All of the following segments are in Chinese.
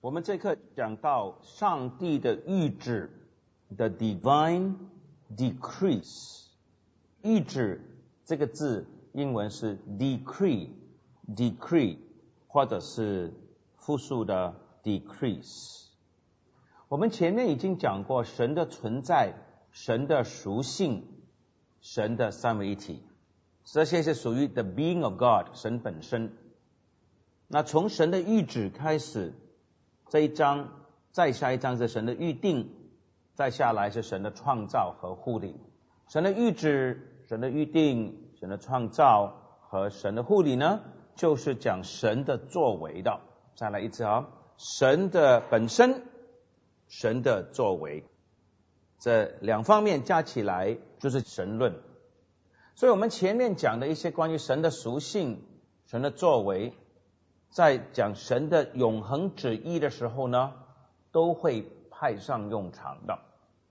我们这课讲到上帝的谕旨 the divine decrees。 谕旨这个字英文是 decree 或者是复数的 decrease。 我们前面已经讲过神的存在、神的属性、神的三位一体，这些是属于 the being of God， 神本身。那从神的谕旨开始，这一章再下一章是神的预定，再下来是神的创造和护理。神的谕旨、神的预定、神的创造和神的护理呢，就是讲神的作为的。再来一次啊，神的本身，神的作为，这两方面加起来就是神论。所以我们前面讲的一些关于神的属性、神的作为，在讲神的永恒旨意的时候呢，都会派上用场的。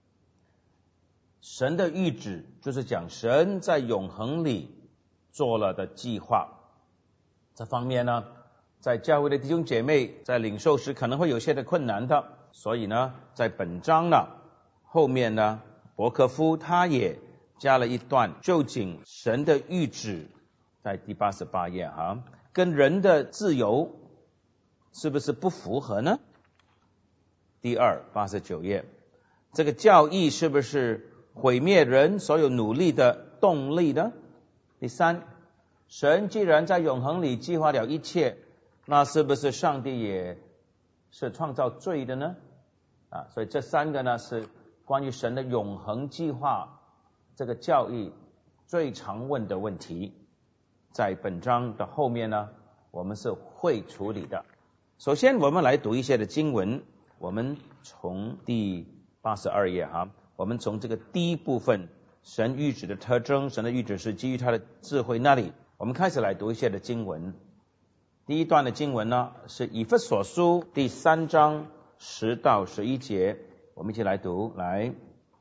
神的谕旨就是讲神在永恒里做了的计划。这方面呢，在教会的弟兄姐妹在领受时可能会有些的困难的，所以呢，在本章呢后面呢，伯克夫他也加了一段，究竟神的谕旨在第88页哈，跟人的自由是不是不符合呢？第二89页，这个教义是不是毁灭人所有努力的动力呢？第三，神既然在永恒里计划了一切，那是不是上帝也是创造罪的呢？所以这三个呢是关于神的永恒计划这个教义最常问的问题，在本章的后面呢，我们是会处理的。首先我们来读一些的经文，我们从第82页哈，我们从这个第一部分神谕旨的特征，神的谕旨是基于他的智慧那里，我们开始来读一些的经文。第一段的经文呢是以弗所书第3章10到11节，我们一起来读。来，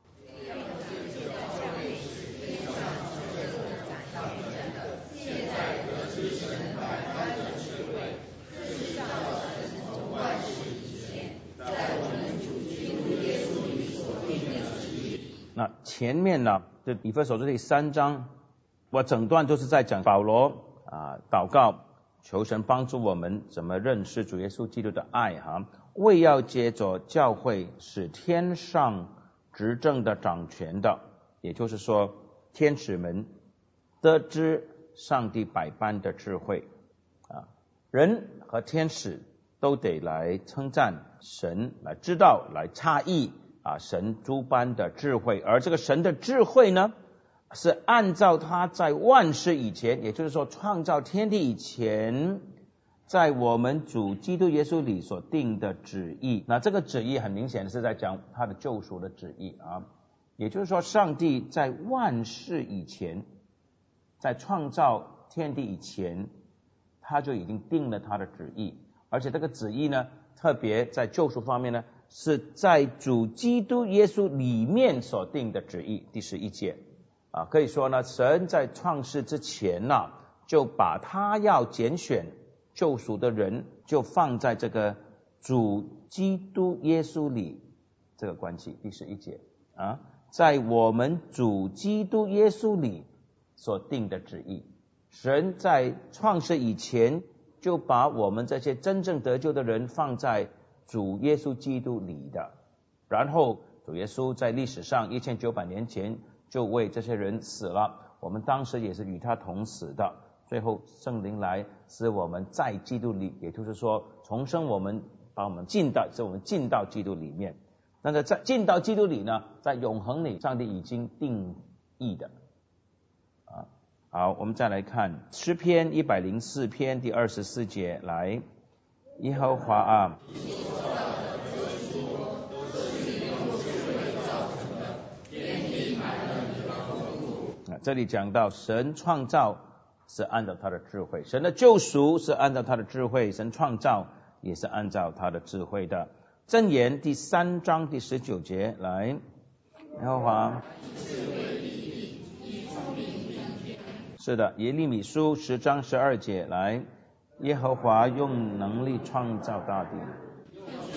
那前面呢，就以弗所书第3章，我整段都是在讲保罗祷告求神帮助我们怎么认识主耶稣基督的爱哈，为要借着教会使天上执政的掌权的，也就是说天使们得知上帝百般的智慧人和天使都得来称赞神，来知道，来诧异神诸般的智慧。而这个神的智慧呢，是按照他在万事以前，也就是说创造天地以前，在我们主基督耶稣里所定的旨意。那这个旨意很明显是在讲他的救赎的旨意也就是说上帝在万事以前，在创造天地以前，他就已经定了他的旨意。而且这个旨意呢，特别在救赎方面呢，是在主基督耶稣里面所定的旨意。第11节可以说呢，神在创世之前呢，就把他要拣选救赎的人就放在这个主基督耶稣里这个关系。第11节在我们主基督耶稣里所定的旨意，神在创世以前就把我们这些真正得救的人放在主耶稣基督里的。然后主耶稣在历史上1900年前就为这些人死了，我们当时也是与他同死的。最后圣灵来使我们在基督里，也就是说重生我们，把我们进到基督里面。那个在进到基督里呢，在永恒里上帝已经定义的好，我们再来看诗篇104篇第24节。来，耶和华这里讲到神创造是按照他的智慧，神的救赎是按照他的智慧，神创造也是按照他的智慧的。箴言第3章第19节。来，耶和华是的，耶利米书10章12节。来，耶和华用能力创造大地，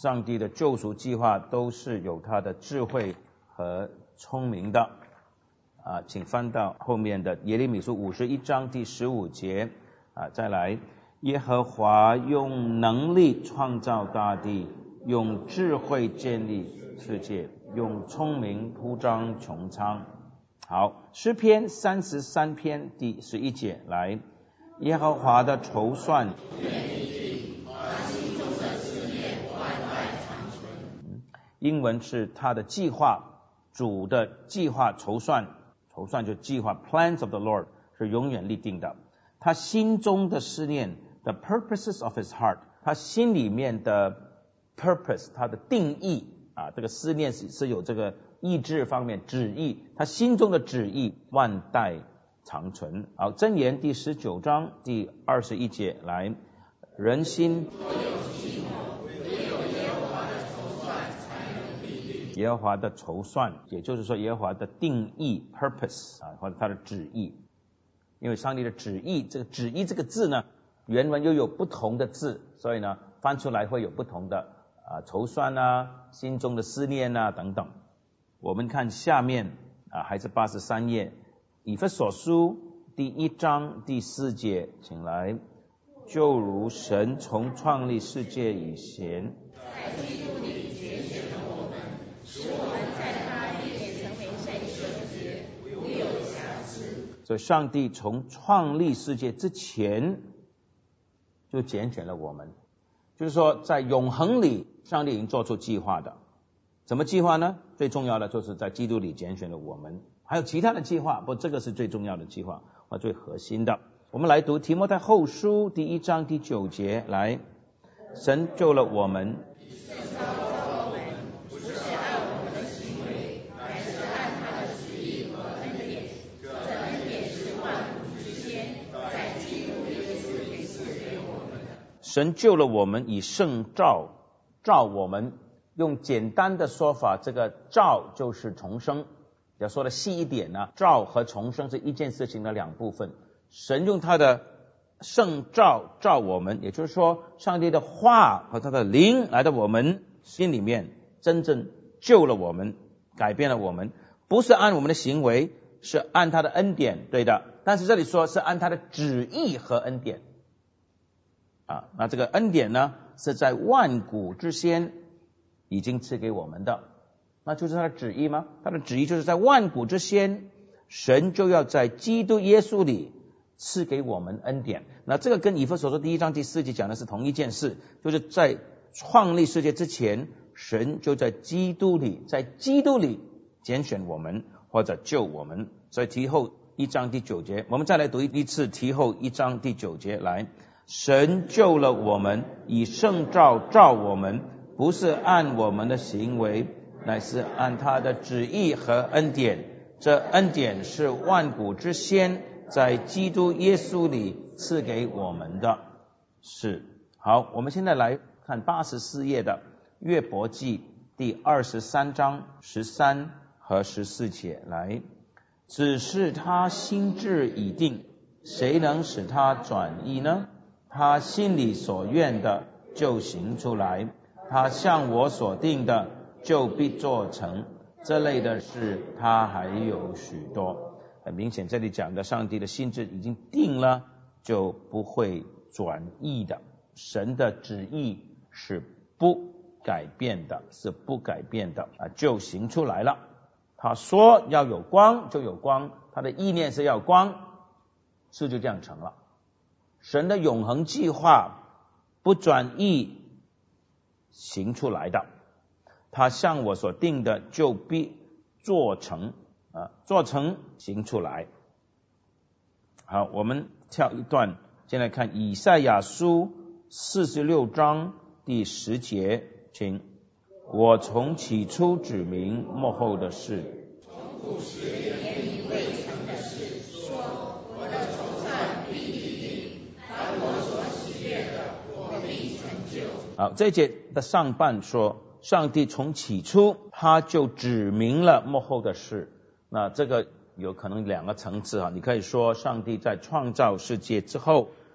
上帝的救赎计划都是有他的智慧和聪明的。请翻到后面的耶利米书51章第15节。再来，耶和华用能力创造大地，用智慧建立世界，用聪明铺张穹苍。好，诗篇33篇第11节，来，耶和华的筹算，英文是他的计划，主的计划筹算就计划 plans of the Lord 是永远立定的。他心中的思念 the purposes of his heart， 他心里面的 purpose 他的定义这个思念是有这个意志方面旨意，他心中的旨意万代长存。好，箴言第19章第21节，来，人心耶和华的筹算，也就是说耶和华的定义 purpose 或者他的旨意。因为上帝的旨意，这个旨意这个字呢，原文又有不同的字，所以呢翻出来会有不同的筹算心中的思念等等。我们看下面还是83页，以弗所书第1章第4节，请来，就如神从创立世界以前， 在基督里拣选了我们，使我们在他面前成为圣洁，无有瑕疵。 所以上帝从创立世界之前就拣选了我们，就是说在永恒里上帝已经做出计划的。什么计划呢？最重要的就是在基督里拣选了我们，还有其他的计划，不过这个是最重要的计划和最核心的。我们来读提摩太后书第1章第9节，来，神救了我们， 不是按我们的行为，乃是按他的旨意和恩典。这恩典是万古之先，在基督耶稣里赐给我们的。 神救了我们以圣召我们，用简单的说法，这个召就是重生。要说的细一点呢，召和重生是一件事情的两部分。神用他的圣召我们，也就是说上帝的话和他的灵来到我们心里面，真正救了我们，改变了我们，不是按我们的行为，是按他的恩典，对的。但是这里说是按他的旨意和恩典那这个恩典呢，是在万古之先已经赐给我们的，那就是他的旨意吗？他的旨意就是在万古之先，神就要在基督耶稣里赐给我们恩典。那这个跟以弗所书第1章第4节讲的是同一件事，就是在创立世界之前，神就在基督里拣选我们或者救我们。所以提后1章第9节，我们再来读一次提后1章第9节，来，神救了我们，以圣召我们，不是按我们的行为，乃是按他的旨意和恩典。这恩典是万古之先在基督耶稣里赐给我们的。是。好，我们现在来看84页的约伯记第23章13和14节，来，只是他心志已定，谁能使他转意呢？他心里所愿的就行出来，他向我所定的就必做成。这类的事他还有许多。很明显这里讲的上帝的心志已经定了，就不会转意的。神的旨意是不改变的，就行出来了。他说要有光就有光，他的意念是要光，事就这样成了。神的永恒计划不转意行出来的，他向我所定的就必做成行出来。好，我们跳一段，先来看以赛亚书46章第10节，请，我从起初指明末后的事， 从古时言你未成的事，说我的筹算必立定，凡我所喜悦的，我必成就。 好，这一节的上半说上帝从起初他就指明了末后的事。那这个有可能两个层次你可以说上帝在创造世界之后，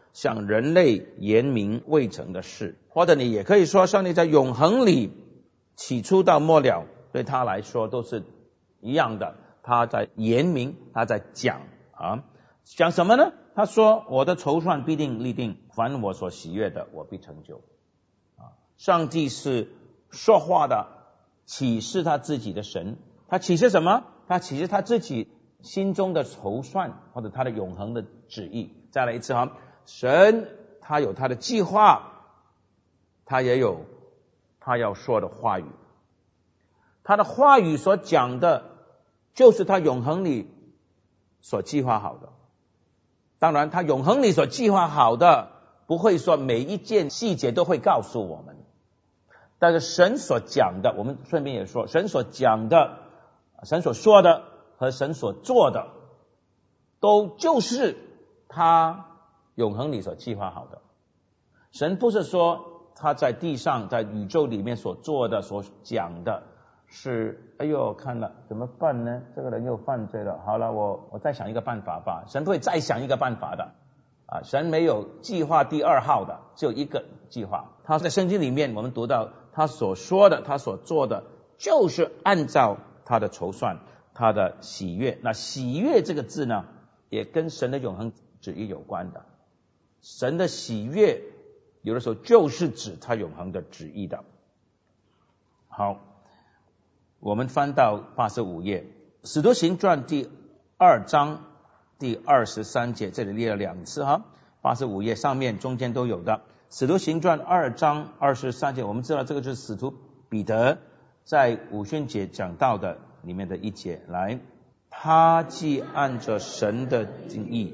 向人类言明未成的事。或者你也可以说，上帝在永恒里起初到末了，对他来说都是一样的，他在言明，他在讲讲什么呢？他说我的筹算必定立定，凡我所喜悦的我必成就。上帝是说话的，启示他自己的神。他启示什么？他启示他自己心中的筹算，或者他的永恒的旨意。再来一次神他有他的计划，他也有他要说的话语。他的话语所讲的就是他永恒里所计划好的。当然他永恒里所计划好的不会说每一件细节都会告诉我们，但是神所讲的，我们顺便也说，神所讲的，神所说的和神所做的都就是他永恒里所计划好的。神不是说他在地上在宇宙里面所做的所讲的是哎呦看了怎么办呢，这个人又犯罪了，好了我再想一个办法吧。神不会再想一个办法的神没有计划第二号的，只有一个计划。他在圣经里面我们读到他所说的他所做的就是按照他的筹算，他的喜悦。那喜悦这个字呢也跟神的永恒旨意有关的。神的喜悦有的时候就是指他永恒的旨意的。好，我们翻到85页，使徒行传第2章第23节，这里列了2次85页上面中间都有的。使徒行传2章23节，我们知道这个就是使徒彼得在五旬节讲到的里面的一节。来，他既按着神的经意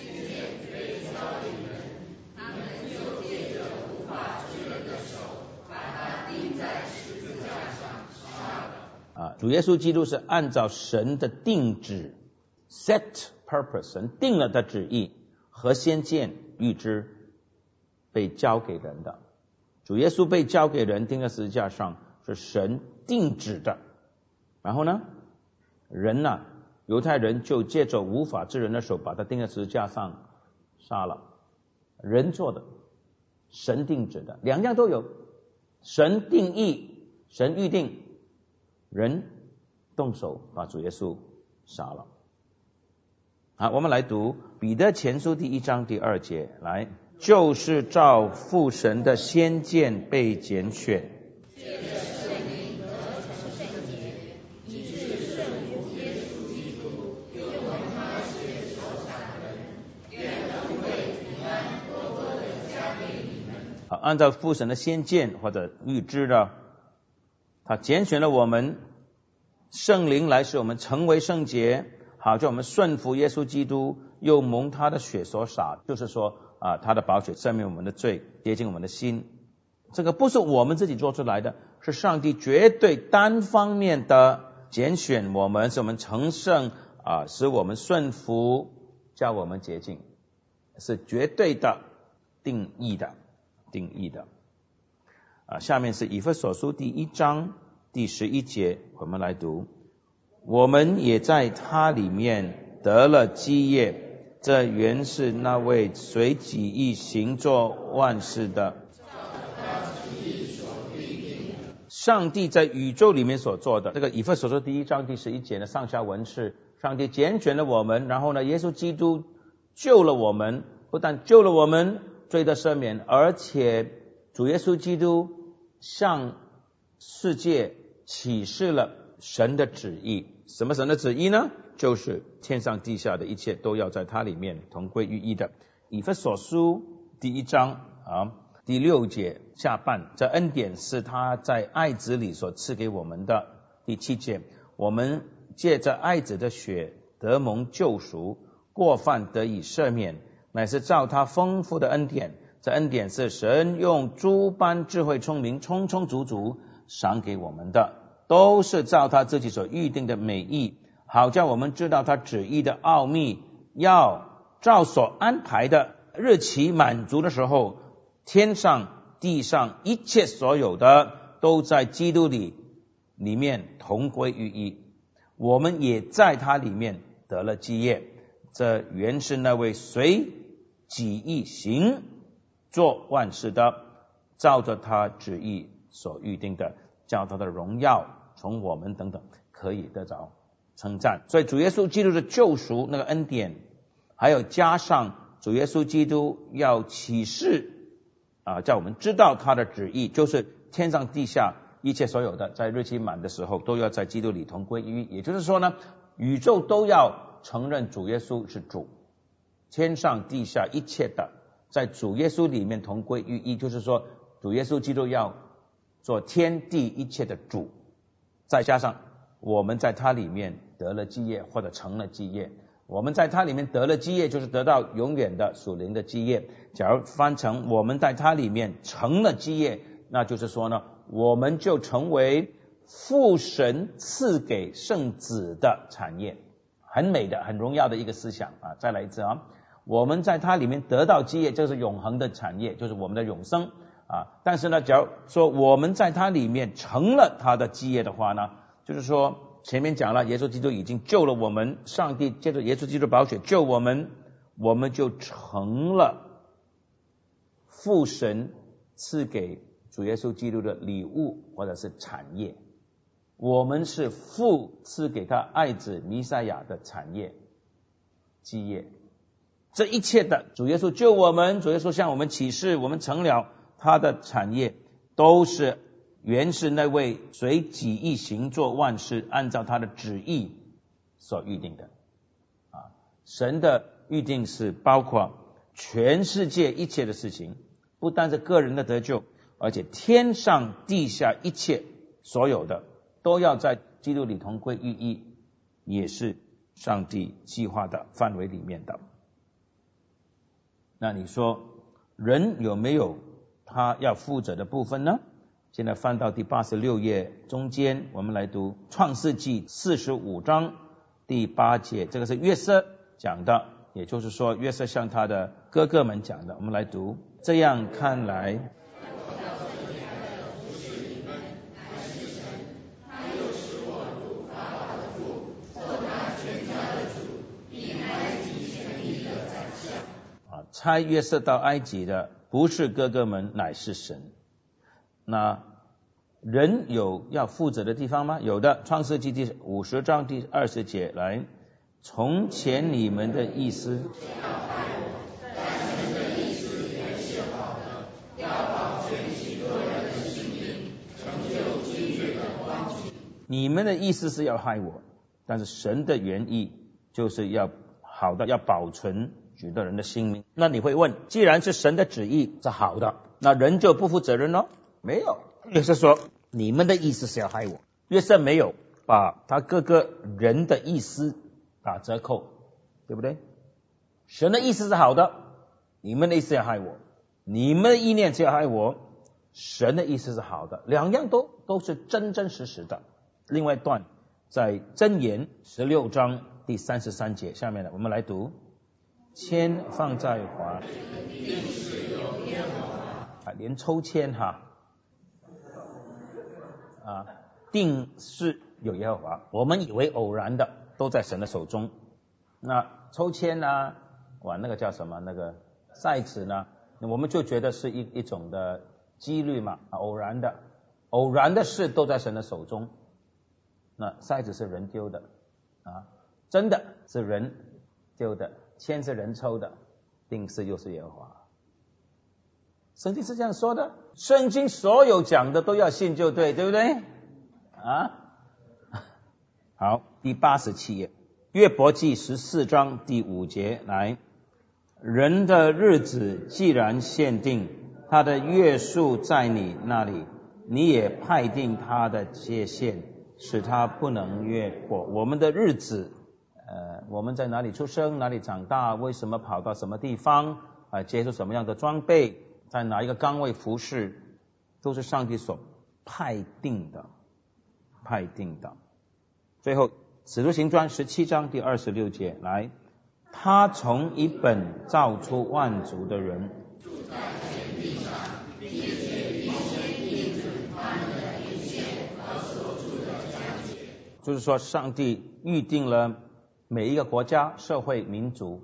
主耶稣基督是按照神的定旨 set purpose， 神定了的旨意和先见预知被交给人的。主耶稣被交给人钉在十字架上是神定旨的，然后呢人犹太人就借着无法之人的手把他钉在十字架上杀了。人做的，神定旨的，两样都有。神定义，神预定，人动手把主耶稣杀了。好，我们来读彼得前书第1章第2节。来，就是照父神的先见被拣选， 借着圣灵得成圣洁，以致圣父耶稣基督用他血所产的人，愿恩惠平安多多的加给你们。 好，按照父神的先见或者预知的，他拣选了我们，圣灵来使我们成为圣洁，好叫我们顺服耶稣基督，又蒙他的血所洒，就是说他的宝血赦免我们的罪，洁净我们的心。这个不是我们自己做出来的，是上帝绝对单方面的拣选我们，使我们成圣使我们顺服，叫我们洁净，是绝对的定义的。下面是以弗所书第1章第11节，我们来读，我们也在他里面得了基业，这原是那位随己意行作万事的上帝在宇宙里面所做的。这个以弗所书第1章第11节的上下文是上帝拣选了我们，然后呢耶稣基督救了我们，不但救了我们罪得赦免，而且主耶稣基督向世界启示了神的旨意。什么神的旨意呢？就是天上地下的一切都要在他里面同归于一的。以弗所书第1章第6节下半，这恩典是他在爱子里所赐给我们的。第7节，我们借着爱子的血得蒙救赎，过犯得以赦免，乃是照他丰富的恩典。这恩典是神用诸般智慧聪明充充足足赏给我们的，都是照他自己所预定的美意，好叫我们知道他旨意的奥秘，要照所安排的日期满足的时候，天上地上一切所有的都在基督里面同归于一。我们也在他里面得了基业，这原是那位随己意行做万事的，照着他旨意所预定的，叫他的荣耀从我们等等可以得着称赞。所以主耶稣基督的救赎那个恩典，还有加上主耶稣基督要启示叫我们知道他的旨意，就是天上地下一切所有的，在日期满的时候都要在基督里同归于一。也就是说呢，宇宙都要承认主耶稣是主，天上地下一切的在主耶稣里面同归于一，就是说主耶稣基督要做天地一切的主，再加上我们在他里面得了基业或者成了基业。我们在他里面得了基业，就是得到永远的属灵的基业。假如翻成我们在他里面成了基业，那就是说呢，我们就成为父神赐给圣子的产业。很美的很荣耀的一个思想再来一次我们在他里面得到基业，这是永恒的产业，就是我们的永生但是呢，假如说我们在他里面成了他的基业的话呢，就是说前面讲了，耶稣基督已经救了我们，上帝借着耶稣基督宝血救我们，我们就成了父神赐给主耶稣基督的礼物或者是产业。我们是父赐给他爱子弥赛亚的产业基业。这一切的主耶稣救我们，主耶稣向我们启示，我们成了他的产业，都是原是那位随己意行做万事，按照他的旨意所预定的神的预定是包括全世界一切的事情，不单是个人的得救，而且天上地下一切所有的都要在基督里同归于一，也是上帝计划的范围里面的。那你说人有没有他要负责的部分呢？现在翻到第86页中间，我们来读创世纪45章第8节，这个是约瑟讲的，也就是说约瑟向他的哥哥们讲的。我们来读，这样看来差约瑟到埃及的不是哥哥们，乃是神。那人有要负责的地方吗？有的。创世纪第50章第20节来，从前你们的意思你们的意思是要害我，但是神的原意就是要好的，要保存许多人的性命。那你会问，既然是神的旨意是好的，那人就不负责任了？没有。约瑟说你们的意思是要害我，约瑟没有把他哥哥人的意思打折扣，对不对？神的意思是好的，你们的意思要害我，你们的意念是要害我，神的意思是好的，两样都是真真实实的。另外一段在箴言16章第33节下面的，我们来读，签放在华连抽签定是有耶和华。我们以为偶然的都在神的手中。那抽签那个叫什么，那个骰子呢，我们就觉得是一种的几率嘛，偶然的事都在神的手中。那骰子是人丢的真的是人丢的，签是人抽的，定是又是耶和华。圣经是这样说的，圣经所有讲的都要信就对，对不对好，第87页约伯记14章第5节来，人的日子既然限定，他的月数在你那里，你也派定他的界限，使他不能越过。我们的日子我们在哪里出生，哪里长大，为什么跑到什么地方接触什么样的装备，在哪一个岗位服侍，都是上帝所派定的。最后使徒行传17章第26节来，他从一本造出万族的人，住在全地上，并且预先定准他们的一切和所住的疆界。就是说上帝预定了每一个国家、社会、民族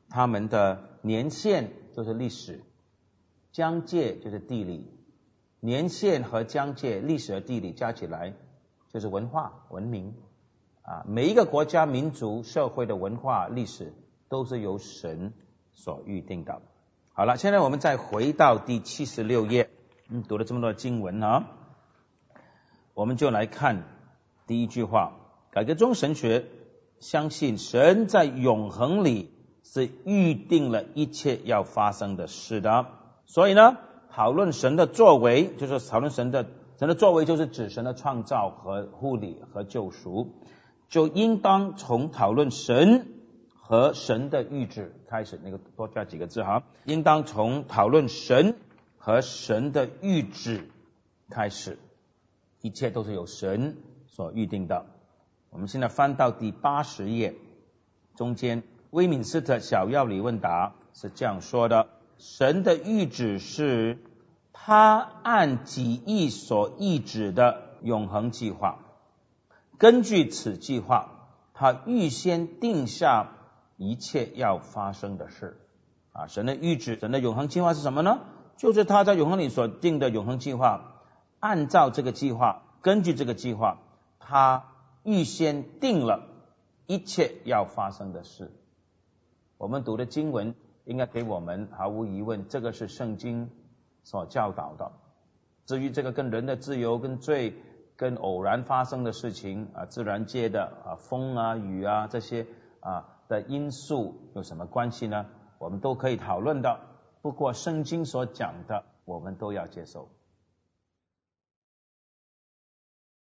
他们的年限就是历史，疆界就是地理，年限和疆界、历史和地理加起来就是文化、文明啊。每一个国家、民族、社会的文化、历史都是由神所预定的。好了，现在我们再回到第76页，读了这么多经文啊，我们就来看第一句话。改革宗神学相信神在永恒里是预定了一切要发生的事的，所以呢，讨论神的作为，就是讨论神的作为，就是指神的创造和护理和救赎，就应当从讨论神和神的预旨开始。那个多加几个字哈，应当从讨论神和神的预旨开始，一切都是由神所预定的。我们现在翻到第80页，中间威敏斯特小要理问答是这样说的：神的预旨是他按己意所意旨的永恒计划，根据此计划，他预先定下一切要发生的事啊。神的预旨，神的永恒计划是什么呢？就是他在永恒里所定的永恒计划，按照这个计划，根据这个计划，他预先定了一切要发生的事。我们读的经文应该给我们毫无疑问，这个是圣经所教导的。至于这个跟人的自由、跟罪、跟偶然发生的事情啊，自然界的风啊、雨啊这些的因素有什么关系呢？我们都可以讨论的。不过圣经所讲的，我们都要接受。